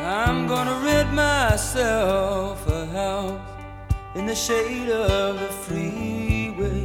I'm gonna rent myself a house in the shade of the freeway.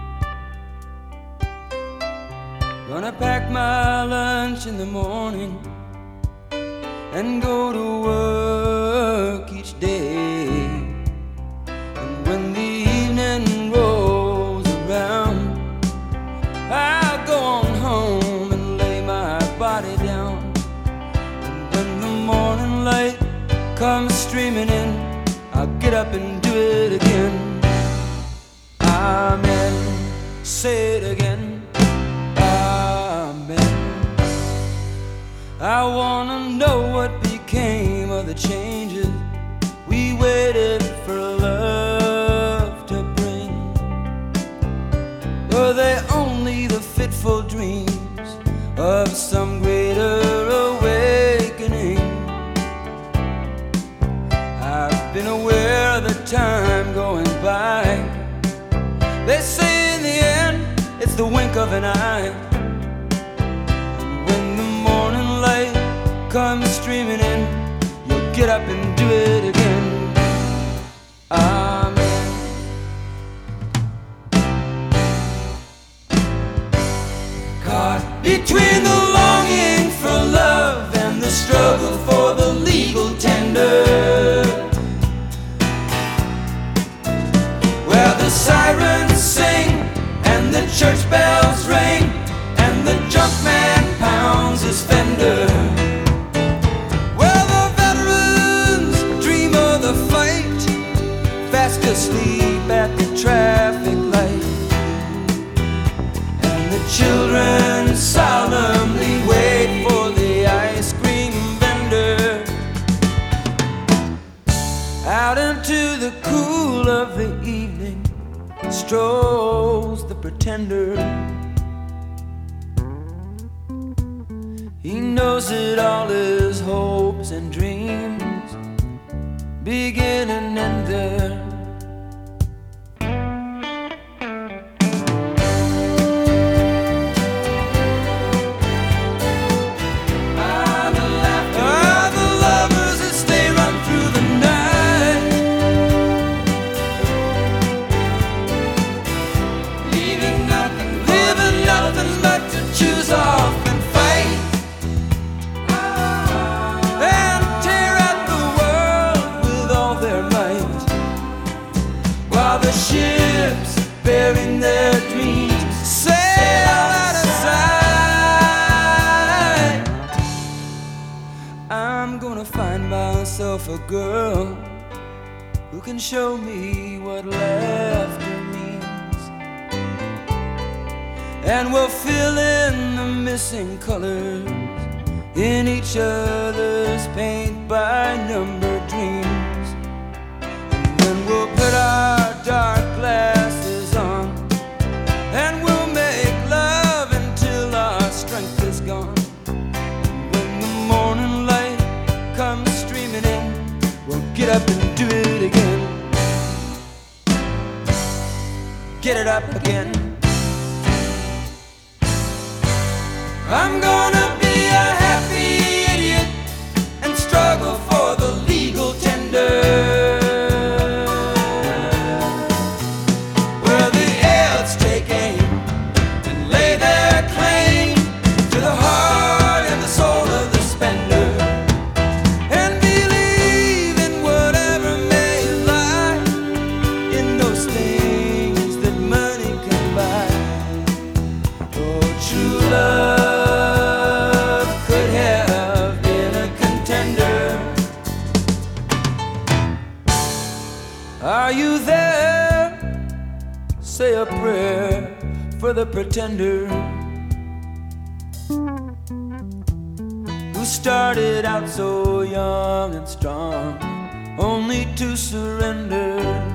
Gonna pack my lunch in the morning and go to work each day. And when the evening rolls around, I'll go on home and lay my body down. And when the morning light comes streaming in, I'll get up and do it again. Amen. Say it again. Amen. I wanna know what became of the changes we waited for love to bring. Were they only the fitful dreams of some greater awakening? I've been aware of the time going by. They say in the end it's the wink of an eye. And when the morning light comes streaming in, you'll get up and do it again. Amen. Caught between the longing for love and the struggle for the legal tender, where the sirens sing and the church bells ring and the junk man pounds his fender, where the veterans dream of the fight, fast asleep at the traffic light, and the children solemnly wait for the ice cream vendor. Out into the cool of the evening strolls the pretender. He knows that all his hopes and dreams begin and end there. The lovers that stay run through the night, living nothing but to choose off and fight, and tear at the world with all their might, while the ships bearing their dreams sail out of sight. I'm gonna find myself a girl who can show me what laughter means, and we'll fill in the missing colors in each other's paint by number dreams. And then we'll put our dark glasses on and we'll make love until our strength is gone. And when the morning light comes streaming in, we'll get up and do it again. Get it up again. I'm gonna be a happy idiot and struggle for the legal tender, where the elves take aim and lay their claim to the heart and the soul of the spender, and believe in whatever may lie in those things that money can buy. Oh, true love could have been a contender. Are you there? Say a prayer for the pretender who started out so young and strong, only to surrender.